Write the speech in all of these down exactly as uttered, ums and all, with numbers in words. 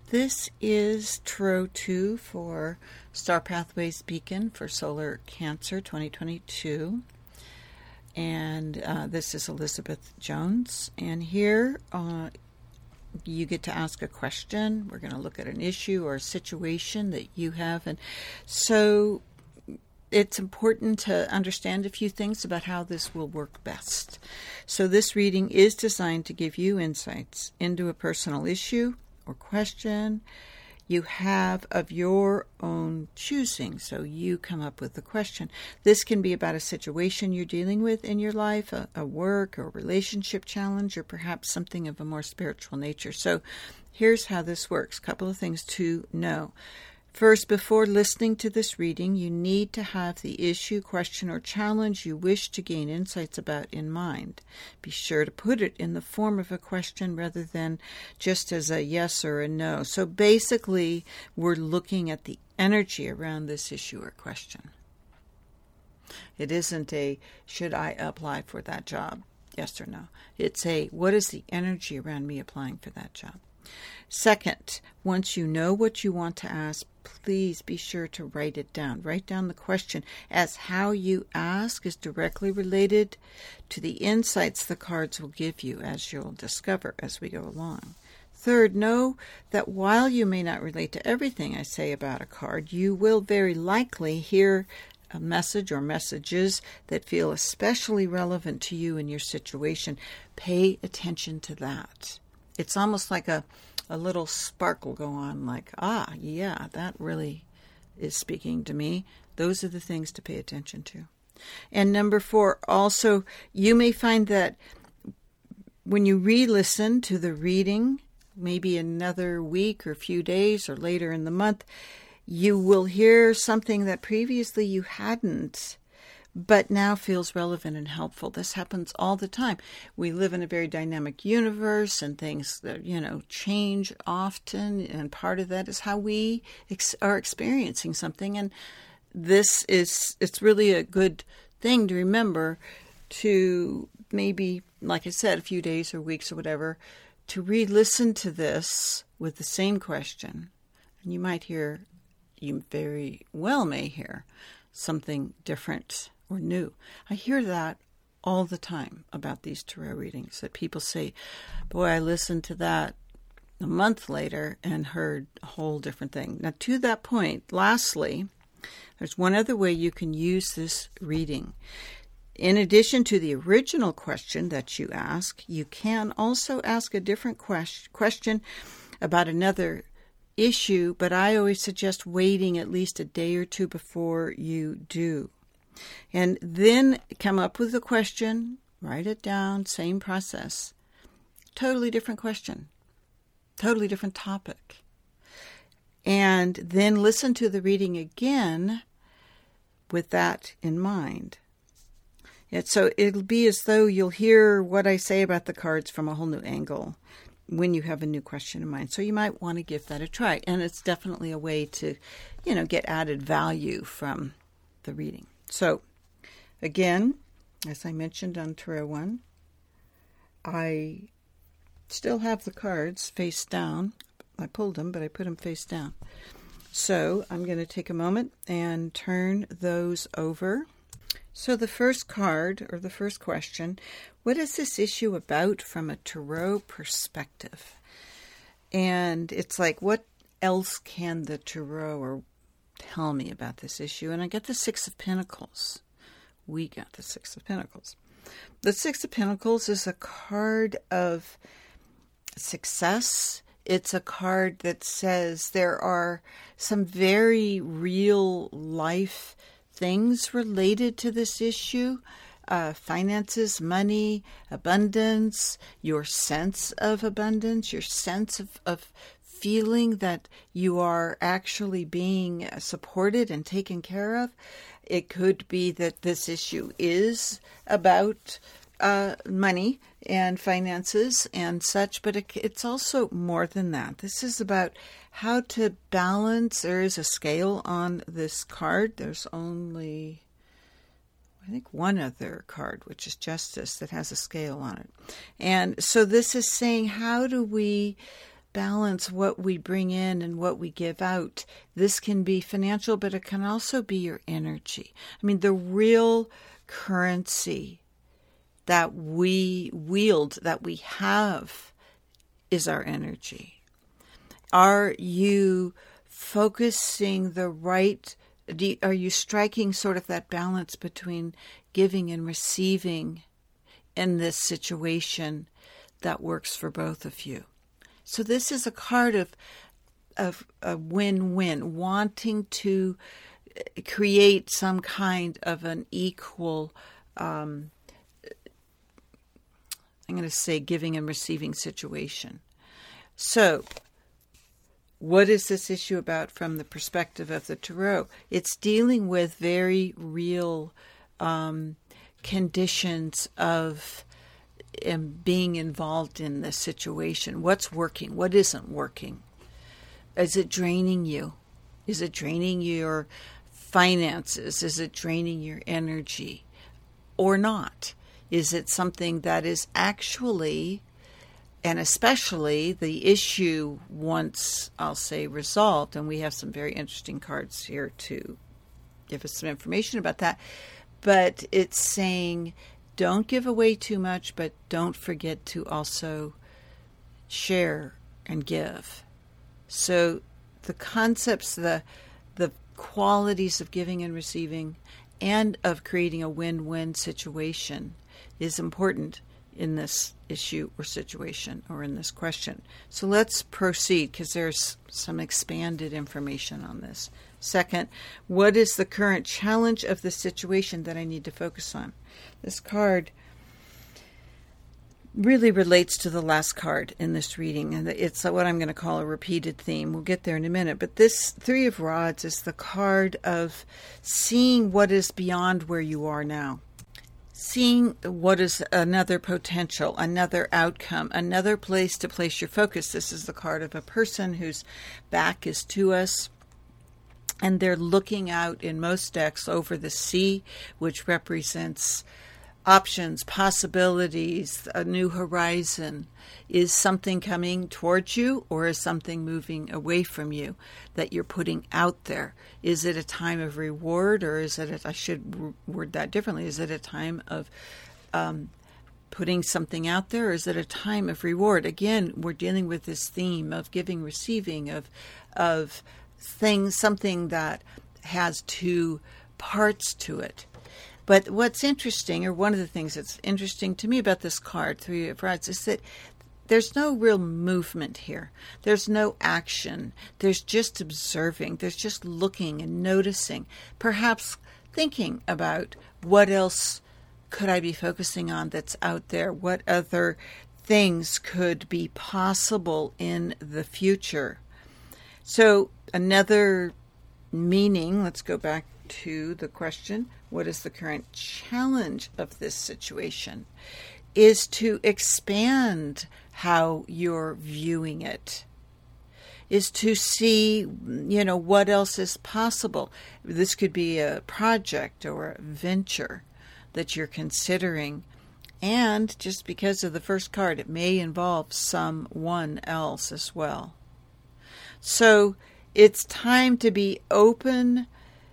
This is Tarot two for Star Pathways Beacon for Solar Cancer twenty twenty-two. And uh, this is Elizabeth Jones. And here uh, you get to ask a question. We're going to look at an issue or a situation that you have. And so it's important to understand a few things about how this will work best. So this reading is designed to give you insights into a personal issue or question you have of your own choosing. So you come up with the question. This can be about a situation you're dealing with in your life, a, a work or relationship challenge, or perhaps something of a more spiritual nature. So here's how this works. A couple of things to know. First, before listening to this reading, you need to have the issue, question, or challenge you wish to gain insights about in mind. Be sure to put it in the form of a question rather than just as a yes or a no. So basically, we're looking at the energy around this issue or question. It isn't a, should I apply for that job? Yes or no. It's a, what is the energy around me applying for that job? Second, once you know what you want to ask, please be sure to write it down. Write down the question, as how you ask is directly related to the insights the cards will give you, as you'll discover as we go along. Third, know that while you may not relate to everything I say about a card, you will very likely hear a message or messages that feel especially relevant to you and your situation. Pay attention to that. It's almost like a, a little sparkle go on, like, ah, yeah, that really is speaking to me. Those are the things to pay attention to. And number four, also, you may find that when you re-listen to the reading, maybe another week or few days or later in the month, you will hear something that previously you hadn't, but now feels relevant and helpful. This happens all the time. We live in a very dynamic universe, and things that, you know, change often, and part of that is how we ex- are experiencing something. And this is, it's really a good thing to remember, to maybe, like I said, a few days or weeks or whatever, to re-listen to this with the same question. And you might hear, you very well may hear something different or new. I hear that all the time about these tarot readings, that people say, boy, I listened to that a month later and heard a whole different thing. Now, to that point, lastly, there's one other way you can use this reading. In addition to the original question that you ask, you can also ask a different quest- question about another issue, but I always suggest waiting at least a day or two before you do. And then come up with a question, write it down, same process. Totally different question, totally different topic. And then listen to the reading again with that in mind. And so it'll be as though you'll hear what I say about the cards from a whole new angle when you have a new question in mind. So you might want to give that a try. And it's definitely a way to, you know, get added value from the reading. So, again, as I mentioned on Tarot one, I still have the cards face down. I pulled them, but I put them face down. So, I'm going to take a moment and turn those over. So, the first card, or the first question, what is this issue about from a Tarot perspective? And it's like, what else can the Tarot or tell me about this issue? And I get the Six of Pentacles. We got the Six of Pentacles. The Six of Pentacles is a card of success. It's a card that says there are some very real life things related to this issue. Uh, finances, money, abundance, your sense of abundance, your sense of, of feeling that you are actually being supported and taken care of. It could be that this issue is about uh, money and finances and such, but it, it's also more than that. This is about how to balance. There is a scale on this card. There's only, I think, one other card, which is Justice, that has a scale on it. And so this is saying, how do we balance what we bring in and what we give out. This can be financial, but it can also be your energy. I mean, the real currency that we wield, that we have, is our energy. Are you focusing the right, do you, are you striking sort of that balance between giving and receiving in this situation that works for both of you? So this is a card of, of a win-win, wanting to create some kind of an equal, um, I'm going to say giving and receiving situation. So what is this issue about from the perspective of the Tarot? It's dealing with very real um, conditions of um, being involved in this situation. What's working? What isn't working? Is it draining you? Is it draining your finances? Is it draining your energy or not? Is it something that is actually, and especially the issue once, I'll say, resolved, and we have some very interesting cards here to give us some information about that, but it's saying don't give away too much, but don't forget to also share and give. So the concepts, the the qualities of giving and receiving and of creating a win-win situation is important in this issue or situation or in this question. So let's proceed because there's some expanded information on this. Second, what is the current challenge of the situation that I need to focus on? This card really relates to the last card in this reading, and it's what I'm going to call a repeated theme. We'll get there in a minute. But this Three of Rods is the card of seeing what is beyond where you are now. Seeing what is another potential, another outcome, another place to place your focus. This is the card of a person whose back is to us, and they're looking out in most decks over the sea, which represents options, possibilities, a new horizon. Is something coming towards you, or is something moving away from you that you're putting out there? Is it a time of reward, or is it, a, I should word that differently, is it a time of um, putting something out there, or is it a time of reward? Again, we're dealing with this theme of giving, receiving, of of things, something that has two parts to it. But what's interesting, or one of the things that's interesting to me about this card, Three of Rods, is that there's no real movement here. There's no action. There's just observing. There's just looking and noticing. Perhaps thinking about what else could I be focusing on that's out there? What other things could be possible in the future? So another meaning, let's go back to the question, what is the current challenge of this situation? Is to expand how you're viewing it, is to see, you know, what else is possible. This could be a project or a venture that you're considering. And just because of the first card, it may involve someone else as well. So it's time to be open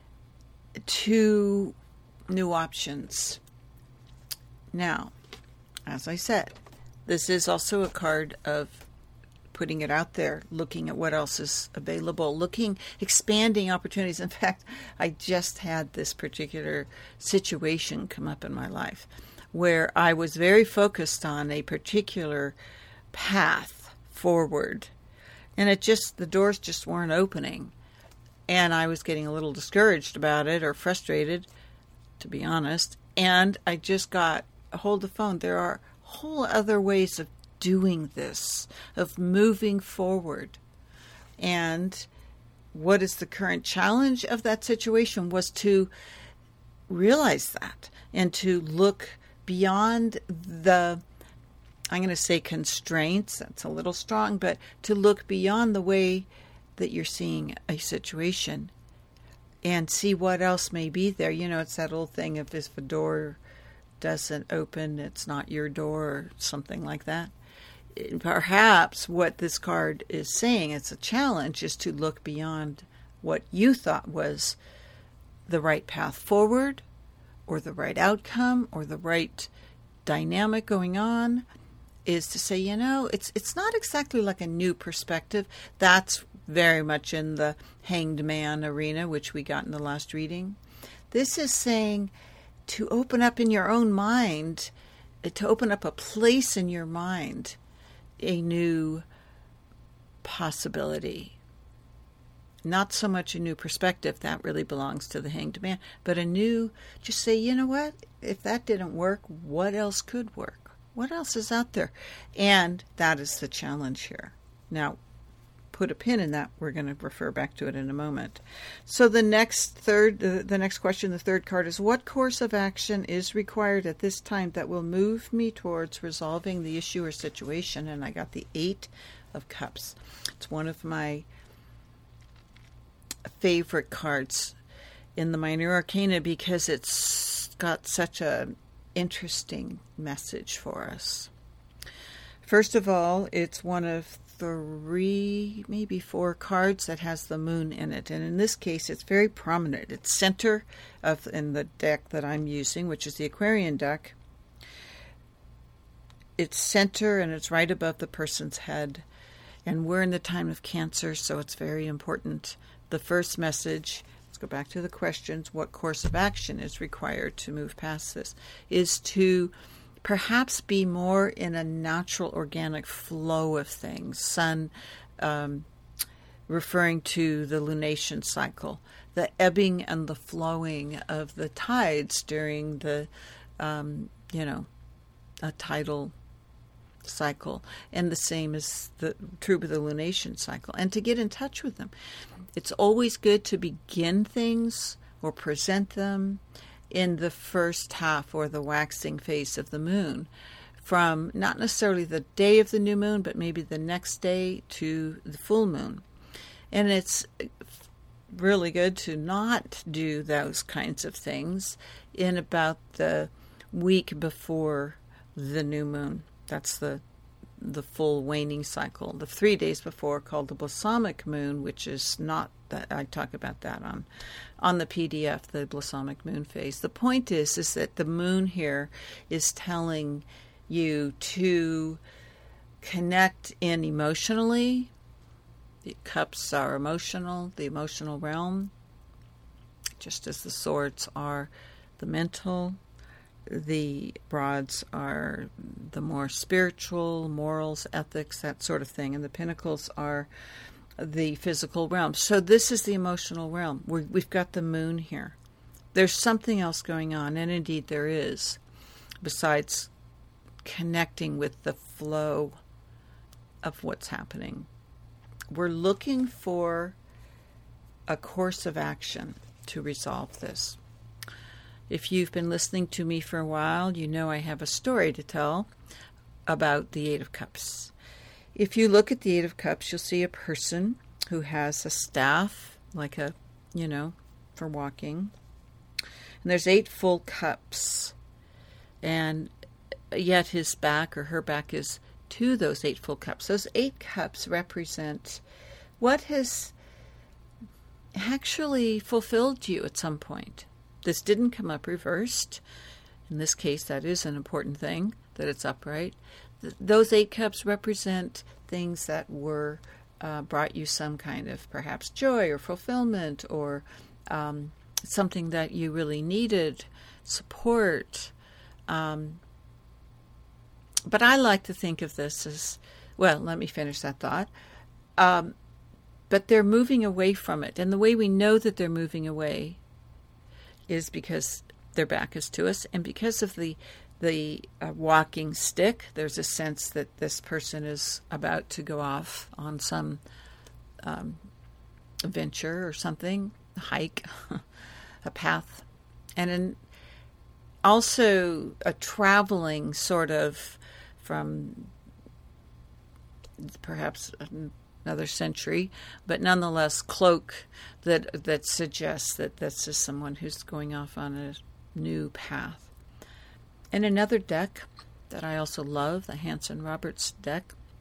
to new options. Now, as I said, this is also a card of putting it out there, looking at what else is available, looking, expanding opportunities. In fact, I just had this particular situation come up in my life where I was very focused on a particular path forward, and it just, the doors just weren't opening. And I was getting a little discouraged about it, or frustrated, to be honest. And I just got a hold of the phone. There are whole other ways of doing this, of moving forward. And what is the current challenge of that situation was to realize that and to look beyond the, I'm going to say constraints, that's a little strong, but to look beyond the way that you're seeing a situation and see what else may be there. You know, it's that old thing of if a door doesn't open, it's not your door, or something like that. perhaps what this card is saying, it's a challenge, is to look beyond what you thought was the right path forward, or the right outcome, or the right dynamic going on, is to say, you know, it's it's not exactly like a new perspective. That's very much in the Hanged Man arena, which we got in the last reading. This is saying to open up in your own mind, to open up a place in your mind, a new possibility. Not so much a new perspective, that really belongs to the Hanged Man, but a new, just say, you know what, if that didn't work, what else could work? What else is out there? And that is the challenge here. Now, put a pin in that. We're going to refer back to it in a moment. So the next third, uh, the next question, the third card is, what course of action is required at this time that will move me towards resolving the issue or situation? And I got the Eight of Cups. It's one of my favorite cards in the Minor Arcana because it's got such a interesting message for us. First of all, it's one of three, maybe four cards that has the moon in it, and in this case it's very prominent. It's center of in the deck that I'm using, which is the Aquarian deck. It's center and it's right above the person's head, and we're in the time of Cancer, so it's very important. The first message, let's go back to the questions, what course of action is required to move past this, is to perhaps be more in a natural, organic flow of things. Sun um, referring to the lunation cycle, the ebbing and the flowing of the tides during the, um, you know, a tidal cycle, and the same is the true with the lunation cycle, and to get in touch with them. It's always good to begin things or present them in the first half or the waxing phase of the moon, from not necessarily the day of the new moon, but maybe the next day to the full moon. And it's really good to not do those kinds of things in about the week before the new moon. That's the the full waning cycle. The three days before, called the balsamic moon, which is not that, I talk about that on on the P D F, the balsamic moon phase. The point is is that the moon here is telling you to connect in emotionally. The cups are emotional, the emotional realm, just as the swords are the mental. The rods are the more spiritual, morals, ethics, that sort of thing. And the pinnacles are the physical realm. So this is the emotional realm. We're, we've got the moon here. There's something else going on, and indeed there is, besides connecting with the flow of what's happening. We're looking for a course of action to resolve this. If you've been listening to me for a while, you know I have a story to tell about the Eight of Cups. If you look at the Eight of Cups, you'll see a person who has a staff, like a, you know, for walking. And there's eight full cups. And yet his back or her back is to those eight full cups. Those eight cups represent what has actually fulfilled you at some point. This didn't come up reversed. In this case, that is an important thing, that it's upright. Th- those eight cups represent things that were uh, brought you some kind of perhaps joy or fulfillment, or um, something that you really needed, support. Um, but I like to think of this as, well, let me finish that thought. Um, but they're moving away from it. And the way we know that they're moving away is because their back is to us, and because of the the uh, walking stick, there's a sense that this person is about to go off on some um, venture or something, a hike, a path, and in also a traveling sort of from perhaps another century, but nonetheless cloak that that suggests that this is someone who's going off on a new path. And another deck that I also love, the Hanson Roberts deck,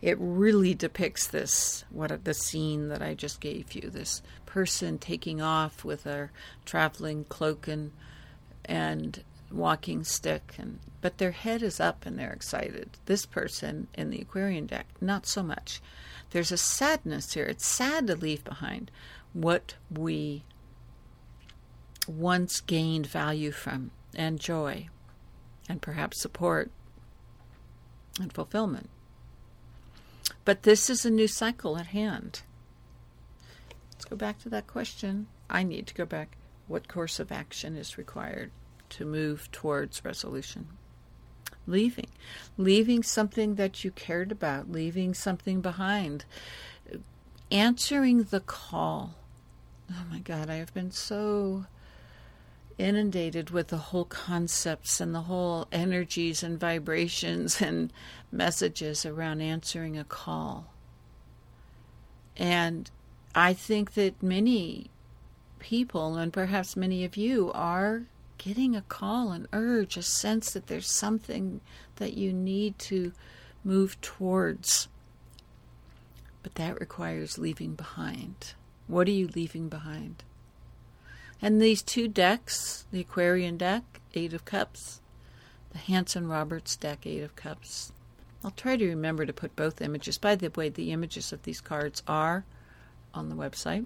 it really depicts this, what the scene that I just gave you, this person taking off with a traveling cloak and, and walking stick, and but their head is up and they're excited. This person in the Aquarian deck, not so much. There's a sadness here. It's sad to leave behind what we once gained value from, and joy, and perhaps support and fulfillment. But this is a new cycle at hand. Let's go back to that question. I need to go back. What course of action is required to move towards resolution? Leaving. Leaving something that you cared about. Leaving something behind. Answering the call. Oh my God, I have been so inundated with the whole concepts and the whole energies and vibrations and messages around answering a call. And I think that many people, and perhaps many of you, are getting a call, an urge, a sense that there's something that you need to move towards. But that requires leaving behind. What are you leaving behind? And these two decks, the Aquarian deck, Eight of Cups, the Hanson Roberts deck, Eight of Cups. I'll try to remember to put both images. By the way, the images of these cards are on the website.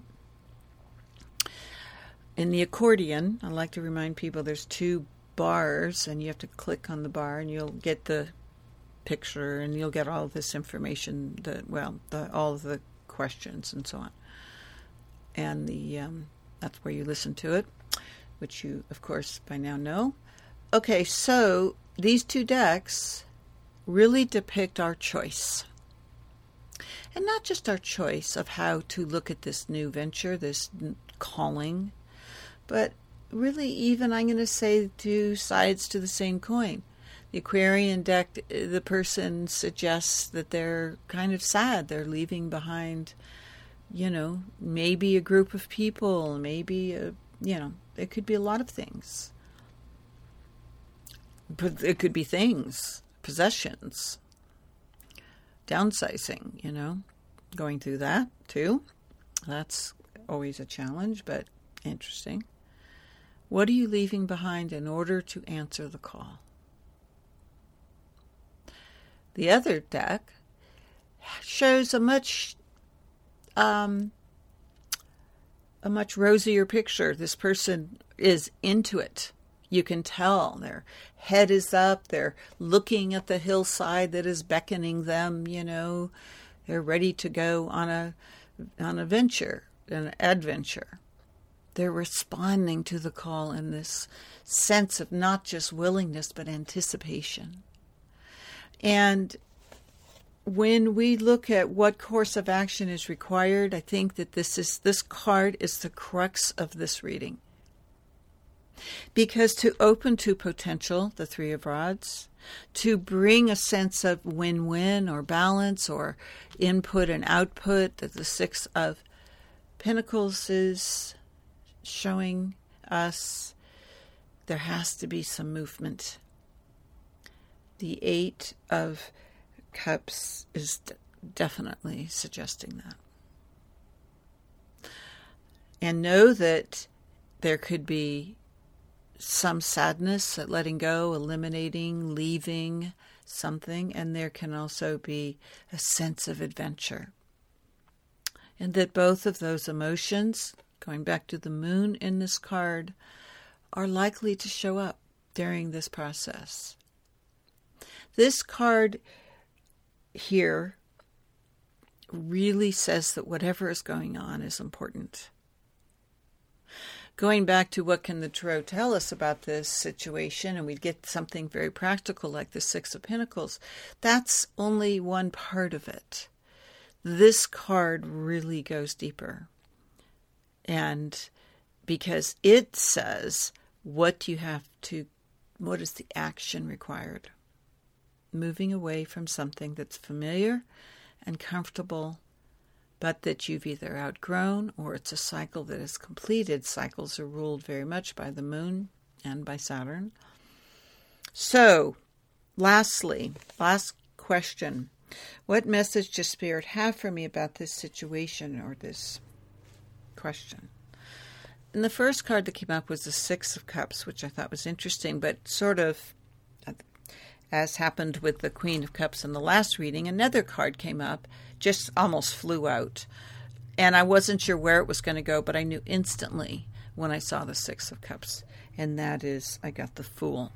In the accordion, I like to remind people there's two bars, and you have to click on the bar, and you'll get the picture, and you'll get all of this information, the, well, the, all of the questions and so on. And the um, that's where you listen to it, which you, of course, by now know. Okay, so these two decks really depict our choice. And not just our choice of how to look at this new venture, this calling, but really even, I'm going to say, two sides to the same coin. The Aquarian deck, the person suggests that they're kind of sad. They're leaving behind, you know, maybe a group of people, maybe, a, you know, it could be a lot of things. But it could be things, possessions, downsizing, you know, going through that too. That's always a challenge, but interesting. What are you leaving behind in order to answer the call? The other deck shows a much um, a much rosier picture. This person is into it. You can tell their head is up. They're looking at the hillside that is beckoning them. You know, they're ready to go on a on a venture, an adventure. They're responding to the call in this sense of not just willingness, but anticipation. And when we look at what course of action is required, I think that this is this card is the crux of this reading. Because to open to potential, the Three of Rods, to bring a sense of win-win or balance or input and output, that the Six of Pentacles is showing us, there has to be some movement. The Eight of Cups is d- definitely suggesting that. And know that there could be some sadness at letting go, eliminating, leaving something, and there can also be a sense of adventure. And that both of those emotions, going back to the moon in this card, are likely to show up during this process. This card here really says that whatever is going on is important. Going back to what can the Tarot tell us about this situation, and we get something very practical like the Six of Pentacles, that's only one part of it. This card really goes deeper. And because it says what you have to, what is the action required? Moving away from something that's familiar and comfortable, but that you've either outgrown or it's a cycle that is completed. Cycles are ruled very much by the moon and by Saturn. So, lastly, last question. What message does Spirit have for me about this situation or this question? And the first card that came up was the Six of Cups, which I thought was interesting, but sort of, as happened with the Queen of Cups in the last reading, another card came up, just almost flew out. And I wasn't sure where it was going to go, but I knew instantly when I saw the Six of Cups. And that is, I got the Fool.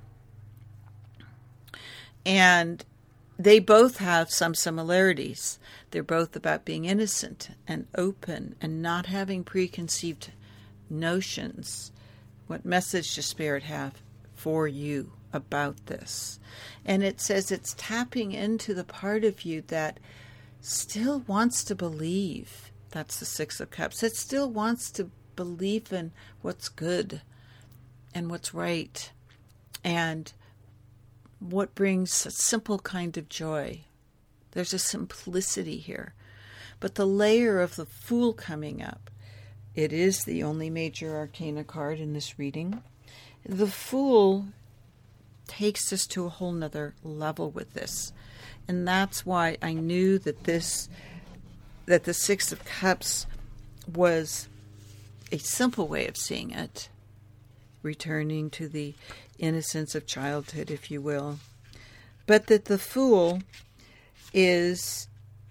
And they both have some similarities. They're both about being innocent and open and not having preconceived notions. What message does Spirit have for you about this? And it says it's tapping into the part of you that still wants to believe. That's the Six of Cups. It still wants to believe in what's good and what's right and what brings a simple kind of joy. There's a simplicity here. But the layer of the Fool coming up, it is the only major arcana card in this reading. The Fool takes us to a whole nother level with this. And that's why I knew that this, that the Six of Cups was a simple way of seeing it, returning to the innocence of childhood, if you will. But that the Fool is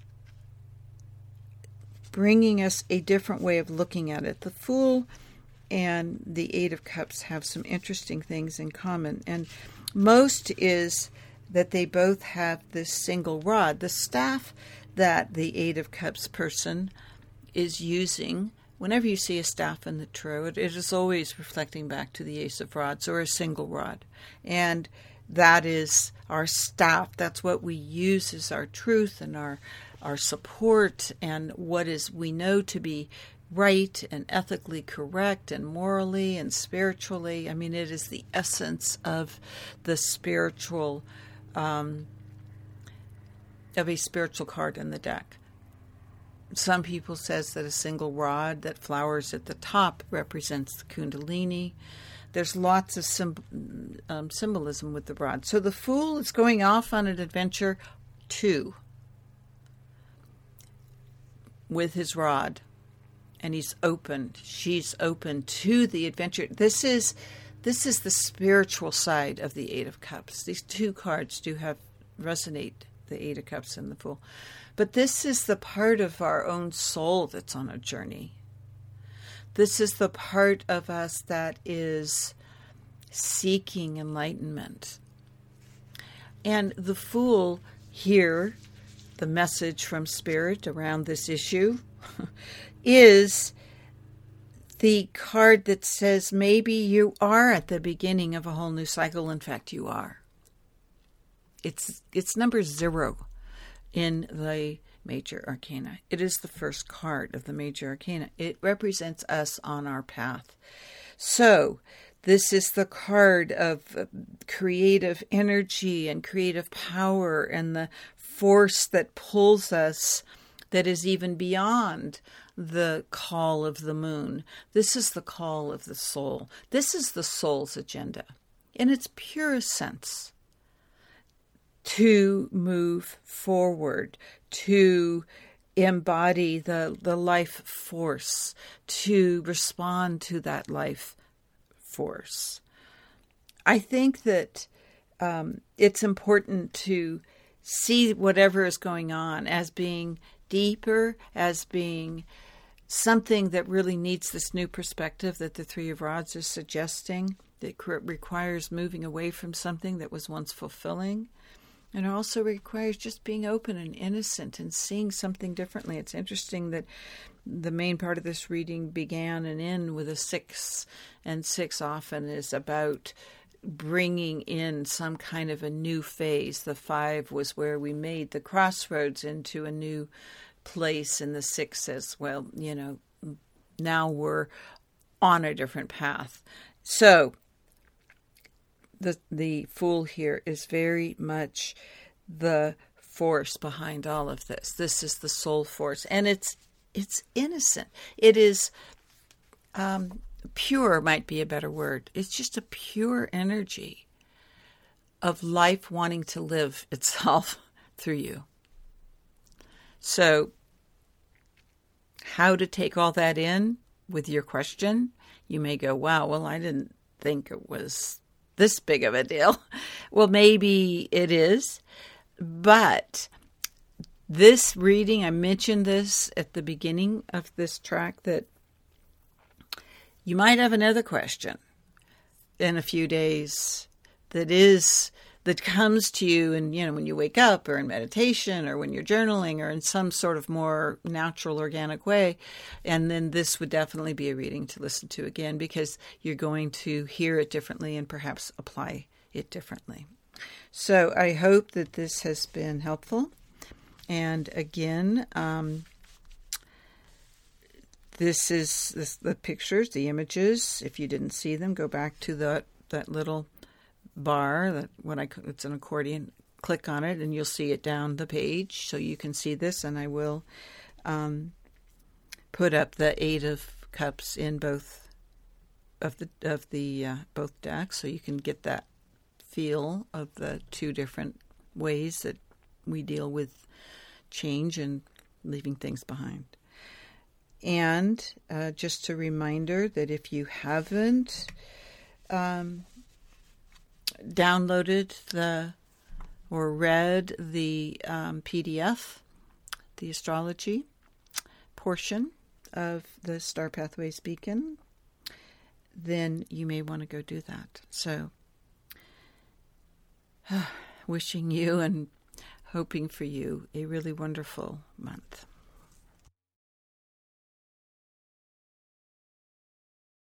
bringing us a different way of looking at it. The Fool and the Eight of Cups have some interesting things in common. And most is that they both have this single rod. The staff that the Eight of Cups person is using, whenever you see a staff in the tarot, it, it is always reflecting back to the Ace of Rods or a single rod. And that is our staff. That's what we use as our truth and our our support and what is we know to be right and ethically correct and morally and spiritually. I mean, it is the essence of the spiritual, um, of a spiritual card in the deck. Some people says that a single rod that flowers at the top represents the Kundalini. There's lots of symb- um, symbolism with the rod. So the Fool is going off on an adventure too with his rod. And he's open. She's open to the adventure. This is this is the spiritual side of the Eight of Cups. These two cards do have resonate, the Eight of Cups and the Fool. But this is the part of our own soul that's on a journey. This is the part of us that is seeking enlightenment. And the Fool here, the message from Spirit around this issue, is the card that says maybe you are at the beginning of a whole new cycle. In fact, you are. It's it's number zero in the Major Arcana. It is the first card of the Major Arcana. It represents us on our path. So this is the card of creative energy and creative power and the force that pulls us that is even beyond the call of the moon. This is the call of the soul. This is the soul's agenda in its purest sense. To move forward, to embody the, the life force, to respond to that life force. I think that um, it's important to see whatever is going on as being deeper, as being something that really needs this new perspective that the Three of Rods is suggesting, that requires moving away from something that was once fulfilling. And it also requires just being open and innocent and seeing something differently. It's interesting that the main part of this reading began and ended with a six, and six often is about bringing in some kind of a new phase. The five was where we made the crossroads into a new place, and the six says, well, you know, now we're on a different path. So the the Fool here is very much the force behind all of this. This is the soul force, and it's it's innocent. It is um, pure, might be a better word. It's just a pure energy of life wanting to live itself through you. So, how to take all that in with your question? You may go, wow, well, I didn't think it was this big of a deal. Well, maybe it is, but this reading, I mentioned this at the beginning of this track, that you might have another question in a few days that is that comes to you, and you know, when you wake up, or in meditation, or when you're journaling, or in some sort of more natural, organic way. And then this would definitely be a reading to listen to again, because you're going to hear it differently and perhaps apply it differently. So I hope that this has been helpful. And again, um, this is this, the pictures, the images. If you didn't see them, go back to the, that little bar, that what I it's an accordion. Click on it, and you'll see it down the page, so you can see this. And I will um, put up the Eight of Cups in both of the of the uh, both decks, so you can get that feel of the two different ways that we deal with change and leaving things behind. And uh, just a reminder that if you haven't um, downloaded the or read the um, P D F, the astrology portion of the Star Pathways Beacon, then you may want to go do that. So, wishing you and hoping for you a really wonderful month.